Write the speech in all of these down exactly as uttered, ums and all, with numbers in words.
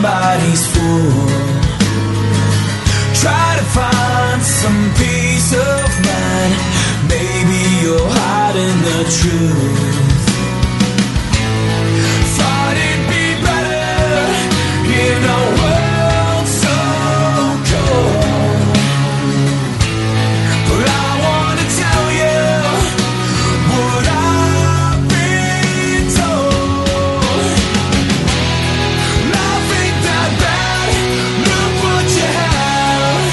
somebody's fool. Try to find some peace of mind. Maybe you're hiding the truth. Thought it'd be better in a world so cold, but I wanna tell you what I've been told. Life ain't that bad, look what you have.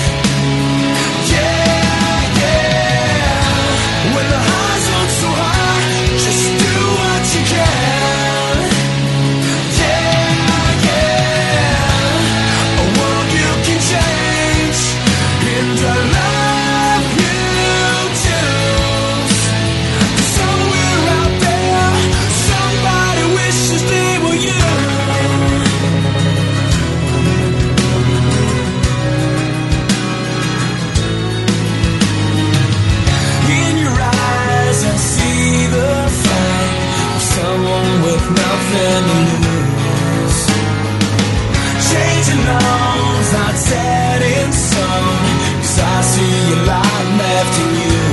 Yeah, yeah. When the highs aren't so high, just do what you can. Yeah, yeah. A world you can change into love you choose. Somewhere out there, somebody wishes they were you. In your eyes I see the fight of someone with nothing to lose. Changing love's not set in stone, 'cause I see a lot left in you.